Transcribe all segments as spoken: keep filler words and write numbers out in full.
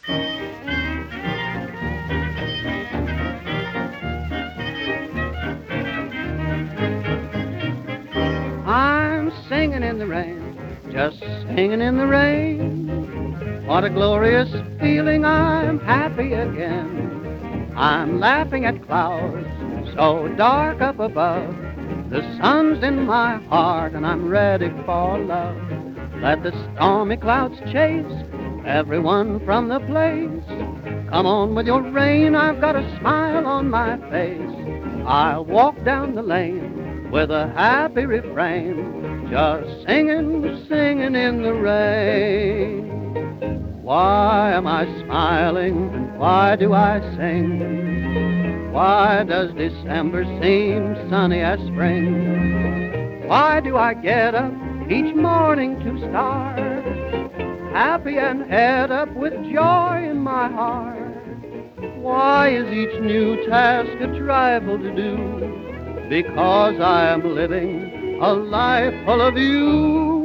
I'm singing in the rain, just singing in the rain. What a glorious feeling, I'm happy again. I'm laughing at clouds so dark up above. The sun's in my heart and I'm ready for love. Let the stormy clouds chase everyone from the place. Come on with your rain, I've got a smile on my face. I'll walk down the lane with a happy refrain, just singing, singing in the rain. Why am I smiling? Why do I sing? Why does December seem sunny as spring? Why do I get up each morning to start, happy and head up with joy in my heart? Why is each new task a trifle to do? Because I am living a life full of you.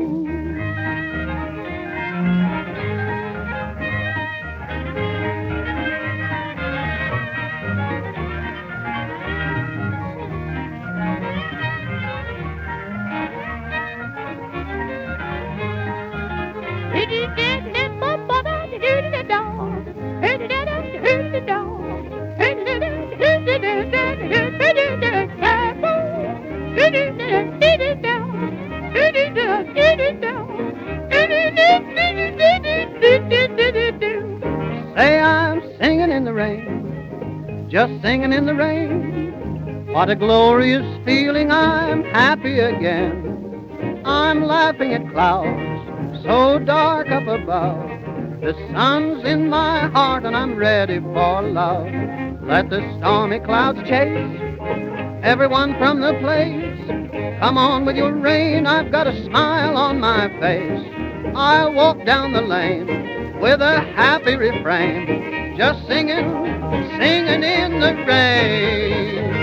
Say I'm singing in the rain, just singing in the rain. What a glorious feeling, I'm happy again. I'm laughing at clouds so dark up above. The sun's in my heart and I'm ready for love. Let the stormy clouds chase everyone from the place. Come on with your rain, I've got a smile on my face. I'll walk down the lane with a happy refrain, just singing, singing in the rain.